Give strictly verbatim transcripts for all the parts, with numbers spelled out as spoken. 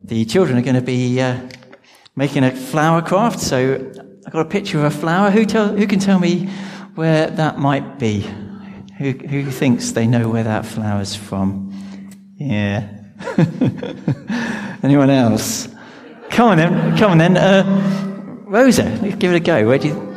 the children are going to be uh, making a flower craft. So I've got a picture of a flower. Who tell, who can tell me where that might be? Who, who thinks they know where that flower's from? Yeah. Anyone else? Come on then. Come on then. Uh, Rosa, let's give it a go. Where do you...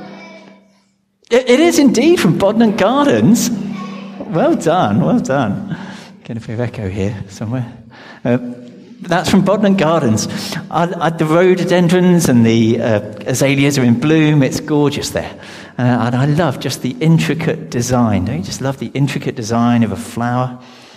It, it is indeed from Bodnant Gardens. Well done. Well done. Getting a bit of echo here somewhere. Uh, that's from Bodnant Gardens. Uh, uh, the rhododendrons and the uh, azaleas are in bloom. It's gorgeous there. Uh, and I love just the intricate design. Don't you just love the intricate design of a flower?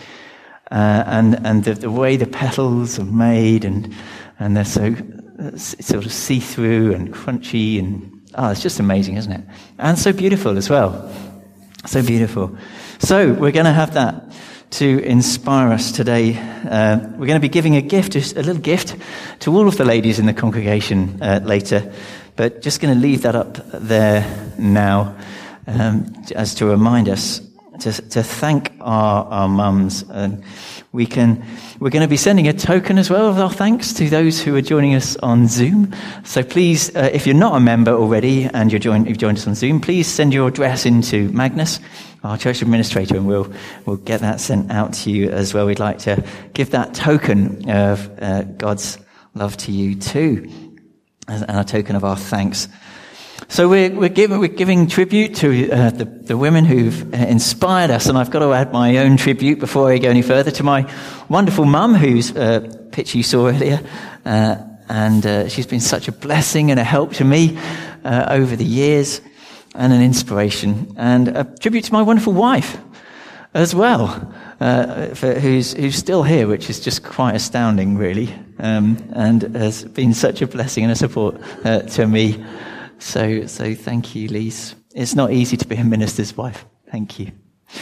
Uh, and and the, the way the petals are made, and and they're so uh, sort of see-through and crunchy, and oh, it's just amazing, isn't it? And so beautiful as well. So beautiful. So we're going to have that to inspire us today. Uh, we're going to be giving a gift, a little gift, to all of the ladies in the congregation uh, later, but just going to leave that up there now um, as to remind us to, to thank our, our mums. And we can, we're going to be sending a token as well of our thanks to those who are joining us on Zoom. So please, uh, if you're not a member already and you're joined, you've joined us on Zoom, please send your address into Magnus, our church administrator, and we'll we'll get that sent out to you as well. We'd like to give that token of uh, God's love to you too, as a token of our thanks. So we're we're giving we're giving tribute to uh, the the women who've uh, inspired us, and I've got to add my own tribute before I go any further to my wonderful mum, whose uh, picture you saw earlier, uh, and uh, she's been such a blessing and a help to me uh, over the years. And an inspiration, and a tribute to my wonderful wife as well, uh, for, who's who's still here, which is just quite astounding, really, um, and has been such a blessing and a support uh, to me. So, so thank you, Lise. It's not easy to be a minister's wife. Thank you.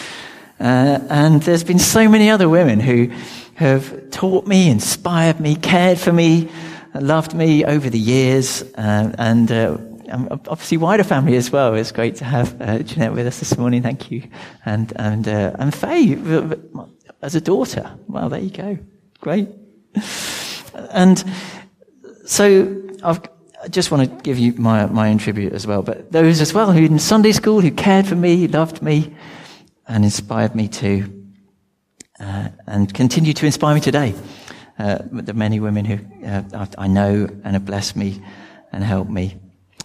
Uh, and there's been so many other women who have taught me, inspired me, cared for me, loved me over the years, uh, and. Uh, Um, obviously, wider family as well. It's great to have uh, Jeanette with us this morning. Thank you, and and uh, and Faye as a daughter. Well, there you go. Great. And so I've, I just want to give you my my own tribute as well. But those as well who in Sunday school who cared for me, loved me, and inspired me too, uh, and continue to inspire me today. Uh, the many women who uh, I know and have blessed me and helped me.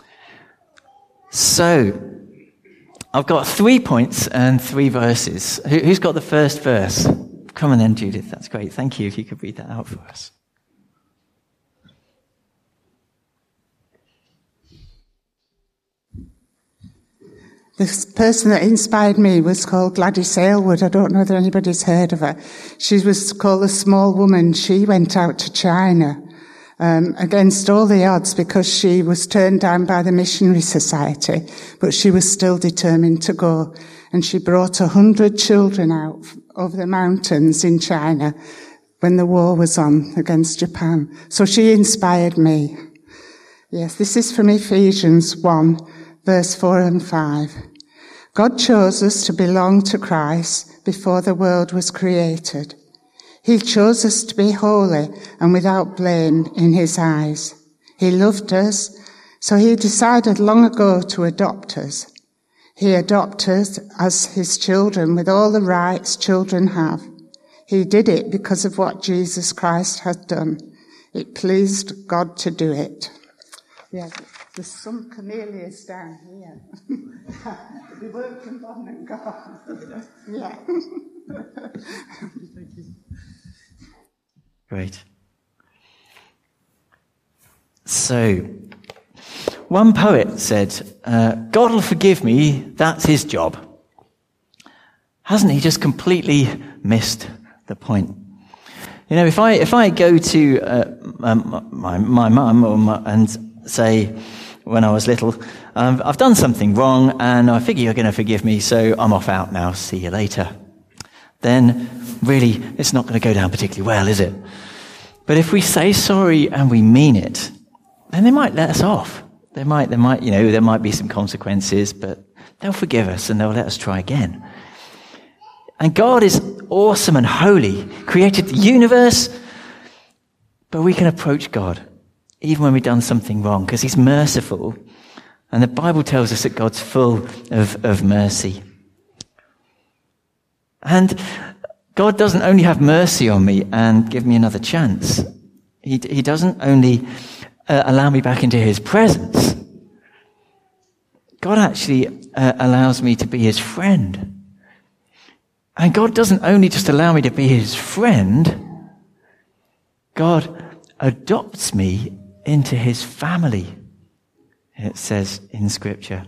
So, I've got three points and three verses. Who, who's got the first verse? Come on then, Judith. That's great. Thank you. If you could read that out for us. The person that inspired me was called Gladys Aylward. I don't know whether anybody's heard of her. She was called a small woman. She went out to China. Um, against all the odds, because she was turned down by the Missionary Society, but she was still determined to go. And she brought a hundred children out over the mountains in China when the war was on against Japan. So she inspired me. Yes, this is from Ephesians one, verse four and five. God chose us to belong to Christ before the world was created. He chose us to be holy and without blame in his eyes. He loved us, so he decided long ago to adopt us. He adopted us as his children with all the rights children have. He did it because of what Jesus Christ had done. It pleased God to do it. Yeah, there's some camellias down here. They work from Bodnant Gardens. Yeah. Thank you. Great. So, one poet said, uh, God will forgive me, that's his job. Hasn't he just completely missed the point? You know, if I if I go to uh, um, my my mum or my, and say, when I was little, um, I've done something wrong and I figure you're going to forgive me, so I'm off out now, see you later. Then, really, it's not going to go down particularly well, is it? But if we say sorry and we mean it, then they might let us off. They might, they might, you know, there might be some consequences, but they'll forgive us and they'll let us try again. And God is awesome and holy, created the universe, But we can approach God even when we've done something wrong, because he's merciful. And the Bible tells us that God's full of, of mercy. And God doesn't only have mercy on me and give me another chance. He, he doesn't only uh, allow me back into his presence. God actually uh, allows me to be his friend. And God doesn't only just allow me to be his friend. God adopts me into his family, it says in Scripture.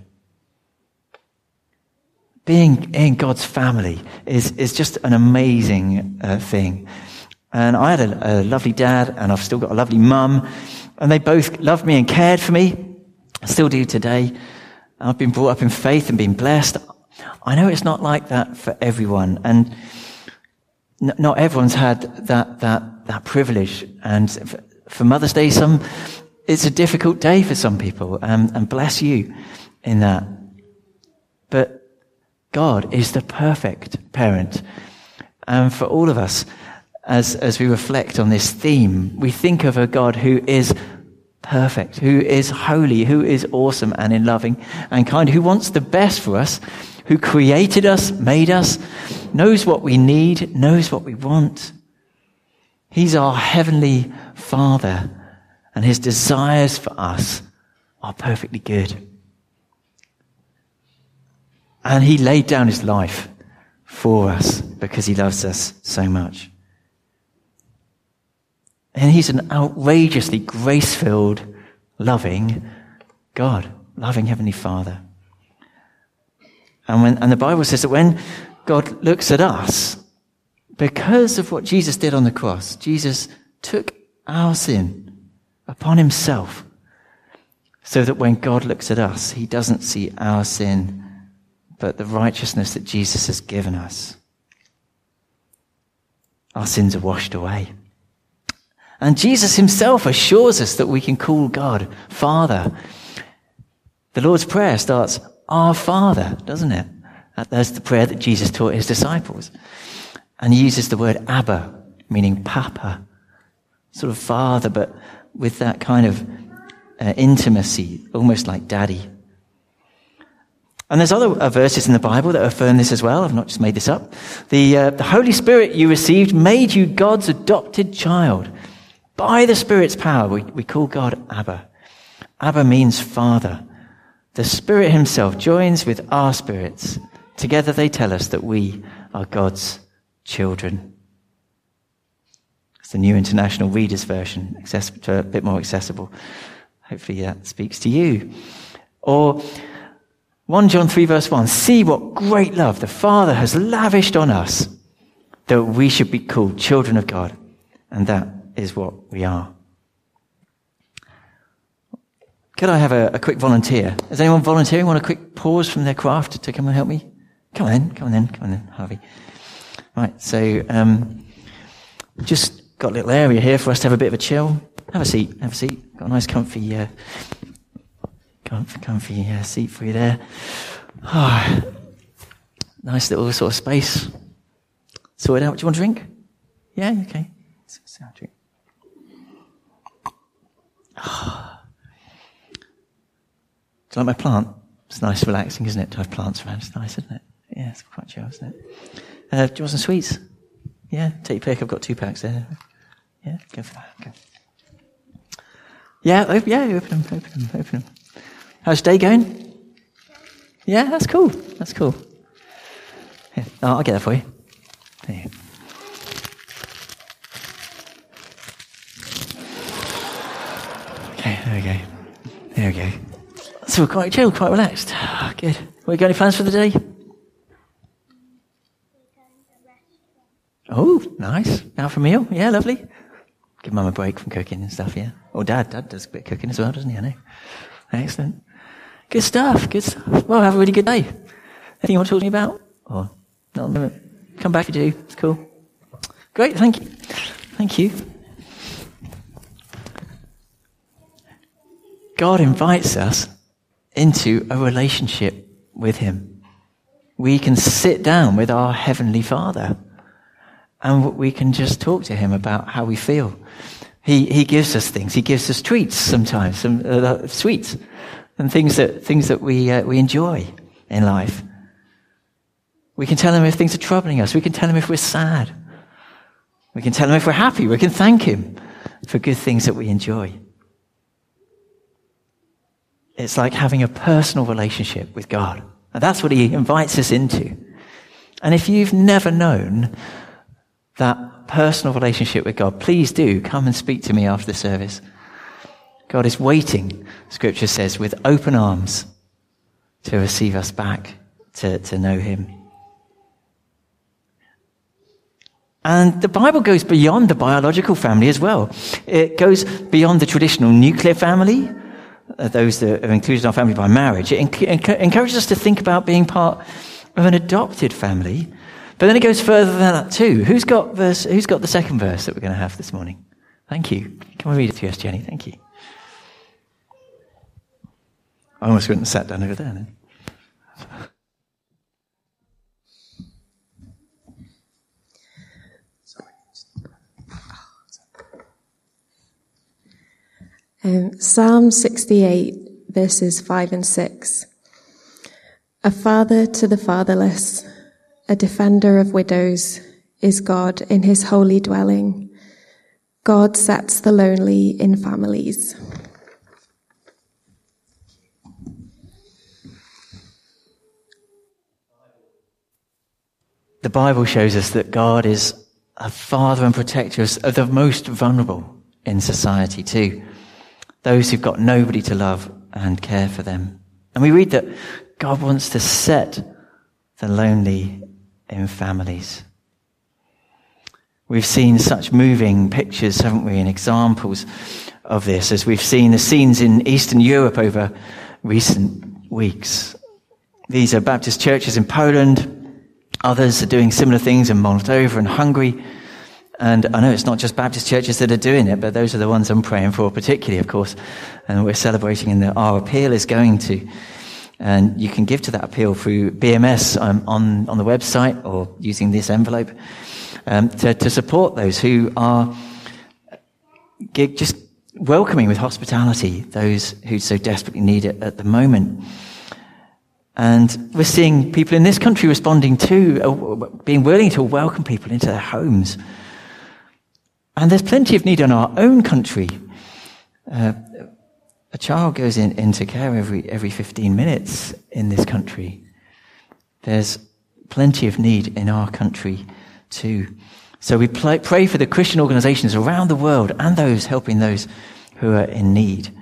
Being in God's family is, is just an amazing uh, thing. And I had a, a lovely dad, and I've still got a lovely mum, and they both loved me and cared for me. I still do today. I've been brought up in faith and been blessed. I know it's not like that for everyone, and n- not everyone's had that that that privilege. And f- for Mother's Day, some it's a difficult day for some people, um, and bless you in that. But God is the perfect parent, and for all of us, as as we reflect on this theme, we think of a God who is perfect, who is holy, who is awesome and in loving and kind, who wants the best for us, who created us, made us, knows what we need, knows what we want. He's our heavenly Father, and his desires for us are perfectly good. And he laid down his life for us because he loves us so much. And he's an outrageously grace-filled, loving God, loving Heavenly Father. And when, and the Bible says that when God looks at us, because of what Jesus did on the cross, Jesus took our sin upon himself, so that when God looks at us, he doesn't see our sin, but the righteousness that Jesus has given us. Our sins are washed away. And Jesus himself assures us that we can call God Father. The Lord's Prayer starts, Our Father, doesn't it? That's the prayer that Jesus taught his disciples. And he uses the word Abba, meaning Papa. Sort of father, but with that kind of uh, intimacy, almost like daddy. And there's other uh, verses in the Bible that affirm this as well. I've not just made this up. The, uh, the Holy Spirit you received made you God's adopted child. By the Spirit's power, we, we call God Abba. Abba means Father. The Spirit himself joins with our spirits. Together they tell us that we are God's children. It's the New International Reader's Version, accessible, a bit more accessible. Hopefully that speaks to you. Or First John three verse one, see what great love the Father has lavished on us, that we should be called children of God. And that is what we are. Could I have a, a quick volunteer? Is anyone volunteering? Want a quick pause from their craft to come and help me? Come on then, come on then, come on then, Harvey. Right, so um, just got a little area here for us to have a bit of a chill. Have a seat, have a seat. Got a nice comfy, uh, comfy, comfy uh, seat for you there. Oh, nice little sort of space. Sort it out. Do you want a drink? Yeah, okay. Let's have a drink. Oh. Do you like my plant? It's nice, relaxing, isn't it, to have plants around? It's nice, isn't it? Yeah, it's quite chill, isn't it? Uh, do you want some sweets? Yeah, take your pick. I've got two packs there. Yeah, go for that. Go. Yeah, op- yeah, open them, open them, open them. How's your day going? Yeah, that's cool. That's cool. Here, oh, I'll get that for you. There you go. Okay, there we go. There we go. So we're quite chill, quite relaxed. Oh, good. Well, you got any plans for the day? Oh, nice. Out for a meal? Yeah, lovely. Give Mum a break from cooking and stuff, yeah. Or Dad. Dad does a bit of cooking as well, doesn't he? I know. Excellent. Good stuff, good stuff. Well, have a really good day. Anything you want to talk to me about? Or not at the moment? Come back if you do. It's cool. Great, thank you. Thank you. God invites us into a relationship with him. We can sit down with our Heavenly Father and we can just talk to him about how we feel. He he gives us things. He gives us treats sometimes, some uh, sweets, and things that things that we uh, we enjoy in life. We can tell him if things are troubling us. We can tell him if we're sad. We can tell him if we're happy. We can thank him for good things that we enjoy. It's like having a personal relationship with God. And that's what he invites us into. And if you've never known that personal relationship with God, please do come and speak to me after the service. God is waiting, Scripture says, with open arms to receive us back, to, to know him. And the Bible goes beyond the biological family as well. It goes beyond the traditional nuclear family, uh, those that are included in our family by marriage. It enc- enc- encourages us to think about being part of an adopted family. But then it goes further than that too. Who's got verse? Who's got the second verse that we're going to have this morning? Thank you. Can we read it to us, Jenny? Thank you. I almost went and sat down over there then. Um, Psalm sixty-eight, verses five and six. A father to the fatherless, a defender of widows, is God in his holy dwelling. God sets the lonely in families. The Bible shows us that God is a father and protector of the most vulnerable in society too. Those who've got nobody to love and care for them. And we read that God wants to set the lonely in families. We've seen such moving pictures, haven't we, and examples of this, as we've seen the scenes in Eastern Europe over recent weeks. These are Baptist churches in Poland. Others are doing similar things in Moldova and Hungary. And I know it's not just Baptist churches that are doing it, but those are the ones I'm praying for particularly, of course. And we're celebrating in the Our Appeal is going to. And you can give to that appeal through B M S um, on, on the website or using this envelope um, to, to support those who are just welcoming with hospitality those who so desperately need it at the moment. And we're seeing people in this country responding to, uh, being willing to welcome people into their homes. And there's plenty of need in our own country. Uh, a child goes in, into care every every fifteen minutes in this country. There's plenty of need in our country too. So we play, pray for the Christian organizations around the world and those helping those who are in need.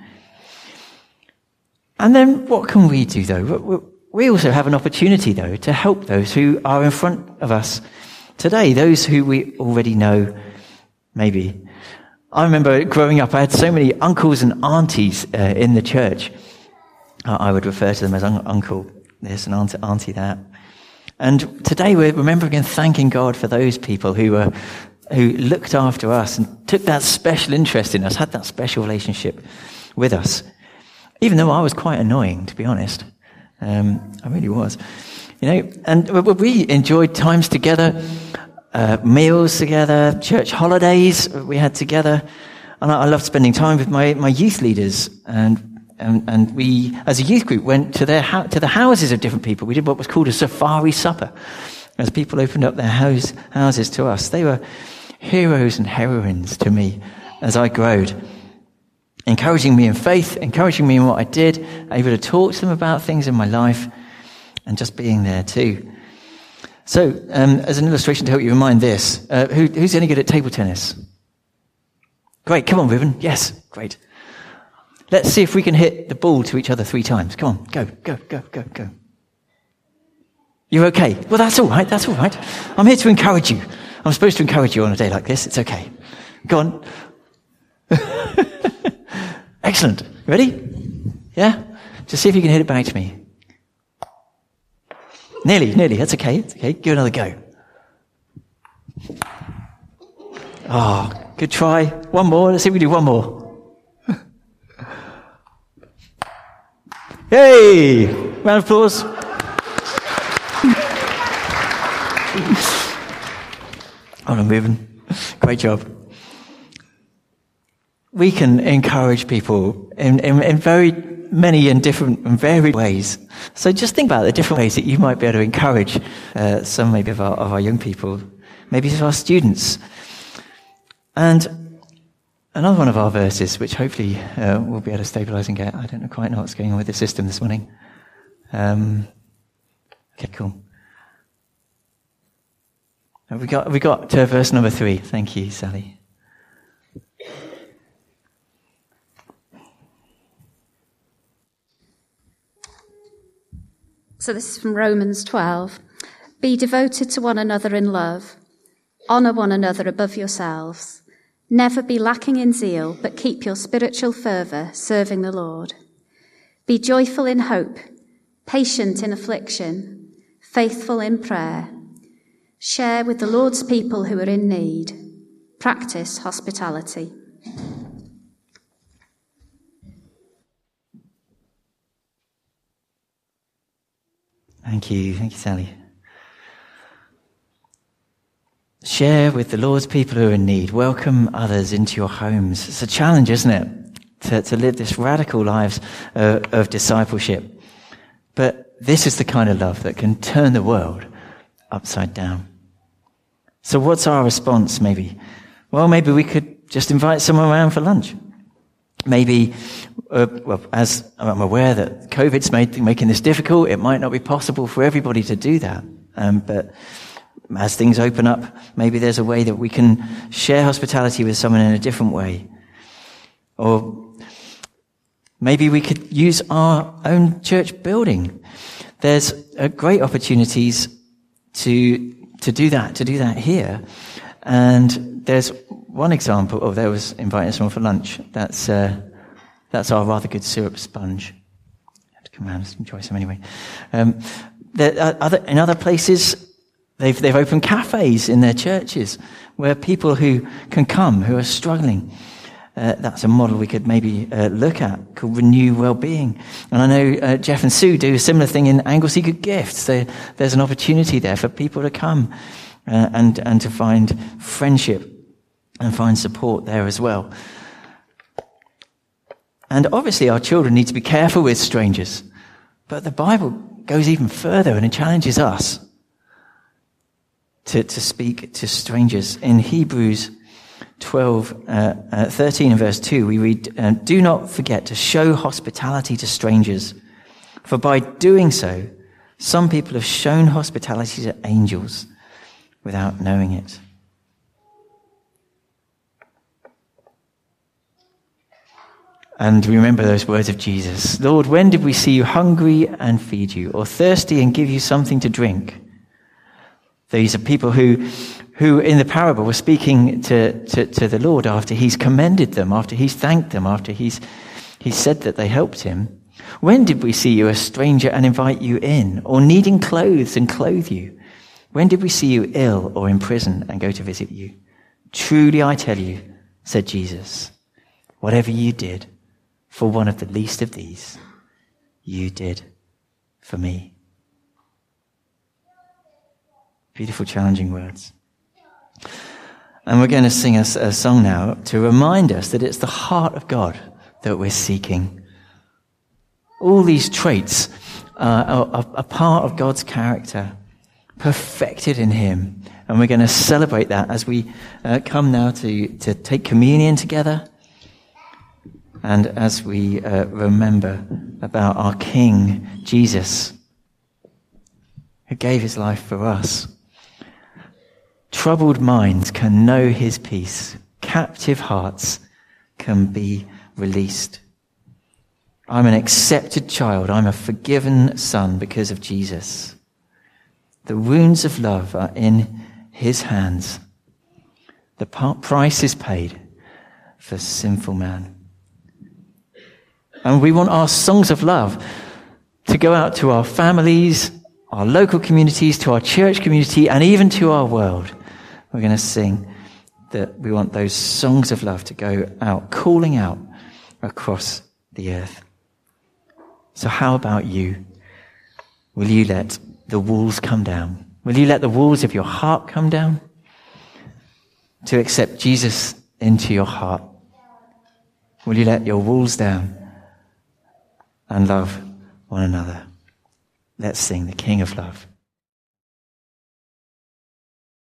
And then what can we do though? We also have an opportunity though to help those who are in front of us today, those who we already know. Maybe. I remember growing up, I had so many uncles and aunties uh, in the church. Uh, I would refer to them as un- uncle this and auntie, auntie that. And today we're remembering and thanking God for those people who were, who looked after us and took that special interest in us, had that special relationship with us. Even though I was quite annoying, to be honest. Um, I really was. You know, and we enjoyed times together. Uh, meals together, church holidays we had together, and I, I loved spending time with my, my youth leaders. And, and and we, as a youth group, went to their ho- to the houses of different people. We did what was called a safari supper, as people opened up their house houses to us. They were heroes and heroines to me as I growed, encouraging me in faith, encouraging me in what I did, able to talk to them about things in my life, and just being there too. So, um, as an illustration to help you remind this, uh, who, who's any good at table tennis? Great, come on, Ruben. Yes, great. Let's see if we can hit the ball to each other three times. Come on, go, go, go, go, go. You're okay. Well, that's all right, that's all right. I'm here to encourage you. I'm supposed to encourage you on a day like this. It's okay. Go on. Excellent. Ready? Yeah? Just see if you can hit it back to me. Nearly, nearly. That's okay. It's okay. Give it another go. Oh, good try. One more. Let's see if we can do one more. Hey! Round of applause. Hold on, moving. Great job. we can encourage people in, in, in very many and different and varied ways. So just think about the different ways that you might be able to encourage uh, some maybe of our, of our young people, maybe of our students. And another one of our verses, which hopefully uh, we'll be able to stabilise and get. I don't know quite know what's going on with the system this morning. Um, okay, cool. Have we got, have we got to verse number three? Thank you, Sally. So this is from Romans twelve. Be devoted to one another in love. Honour one another above yourselves. Never be lacking in zeal, but keep your spiritual fervour serving the Lord. Be joyful in hope, patient in affliction, faithful in prayer. Share with the Lord's people who are in need. Practice hospitality. Thank you. Thank you, Sally. Share with the Lord's people who are in need. Welcome others into your homes. It's a challenge, isn't it? To, to live this radical lives uh, of discipleship. But this is the kind of love that can turn the world upside down. So what's our response, maybe? Well, maybe we could just invite someone around for lunch. Maybe, uh, well, as I'm aware that COVID's made, making this difficult, it might not be possible for everybody to do that. Um, but as things open up, maybe there's a way that we can share hospitality with someone in a different way. Or maybe we could use our own church building. There's uh, great opportunities to to do that, to do that here. And there's one example. Oh, there was inviting someone for lunch. That's uh, that's our rather good syrup sponge. I have to come around and enjoy some anyway. Um, there are other, in other places, they've they've opened cafes in their churches where people who can come, who are struggling. Uh, that's a model we could maybe uh, look at, called Renew Wellbeing. And I know uh, Jeff and Sue do a similar thing in Anglesey Good Gifts. They, there's an opportunity there for people to come uh, and and to find friendship and find support there as well. And obviously our children need to be careful with strangers. But the Bible goes even further and it challenges us to, to speak to strangers. In Hebrews twelve, uh, uh, thirteen and verse two, we read, uh, do not forget to show hospitality to strangers, for by doing so, some people have shown hospitality to angels without knowing it. And remember those words of Jesus. Lord, when did we see you hungry and feed you, or thirsty and give you something to drink? These are people who, who in the parable were speaking to, to, to the Lord after he's commended them, after he's thanked them, after he's, he said that they helped him. When did we see you a stranger and invite you in, or needing clothes and clothe you? When did we see you ill or in prison and go to visit you? Truly I tell you, said Jesus, whatever you did for one of the least of these, you did for me. Beautiful, challenging words. And we're going to sing a, a song now to remind us that it's the heart of God that we're seeking. All these traits uh, are, are, are part of God's character, perfected in him. And we're going to celebrate that as we uh, come now to, to take communion together. And as we uh, remember about our King, Jesus, who gave his life for us. Troubled minds can know his peace. Captive hearts can be released. I'm an accepted child. I'm a forgiven son because of Jesus. The wounds of love are in his hands. The price is paid for sinful man. And we want our songs of love to go out to our families, our local communities, to our church community, and even to our world. We're going to sing that we want those songs of love to go out, calling out across the earth. So how about you? Will you let the walls come down? Will you let the walls of your heart come down? To accept Jesus into your heart Will you let your walls down and love one another? Let's sing the King of Love.